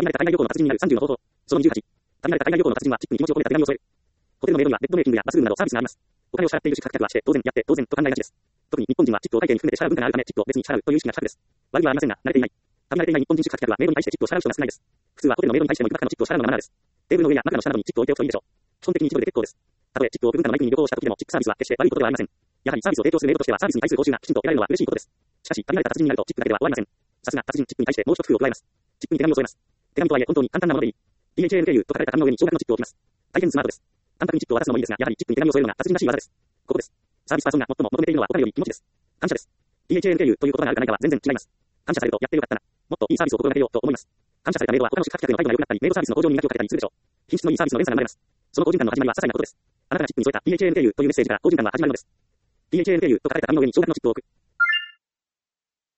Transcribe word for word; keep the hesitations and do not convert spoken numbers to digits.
限られた海外旅行の達人になるさんじゅうの方法。そのにじゅうはち。限られた海外旅行の達人はチップに気持ちを込めた手紙を添える。ホテルのメイドにはベッドメイキングやバスルームなどサービスがあります。お金を支払っている宿泊客はして当然やって当然と考えがちです。特に日本人はチップを会計に含めて支払う文化があるためチップを別に支払うという意識が近くです。悪いはありませんが、慣れていない。限られていない日本人宿泊客はメイドに対してチップを支払う人が少ないです。普通はホテルのメイドに対してもいくらかのチップを支払うのがマナーです。テーブルの上や中の下などにチップを置いておくといいでしょう。基本的に一度で結構です。たとえチップを置く文化のない国に旅行をした時でもチップサービスは決して悪いことではありません。やはりサービスを提供するメイドとしてはサービスに対する報酬がきちんと得られるのは嬉しいことです。しかし、限られた達人になるとチップだけでは終わりません。さすが達人チップに対してもう一工夫を加えます。チップに手紙を添えます。手紙とはいえ本当に簡単なものでいい。ディーエイチエーエヌケーユー と書かれた紙の上に少額のチップを置きます。大変スマートです。簡単にチップを渡すのもいいですが、やはりチップに手紙を添えるのが達人らしい技です。ここです。サービスパーソンが最も求めているのはお金より気持ちです。感謝です。ディーエイチエーエヌケーユー という言葉があるかないかは全然違います。感謝されるとやってよかったな。もっといいサービスを心がけようと思います。感謝されたメイドは他の宿泊客の態度が良くなったり、メイドサービスの向上に磨きをかけたりするでしょう。品質のいいサービスの連鎖が生まれます。その好循環の始まりは些細なことです。あなたがチップに添えた ディーエイチエーエヌケーユー というメッセージから好循環は始まるのです。ディーエイチエーエヌケーユー と書かれた紙の上に少額のチップを置く。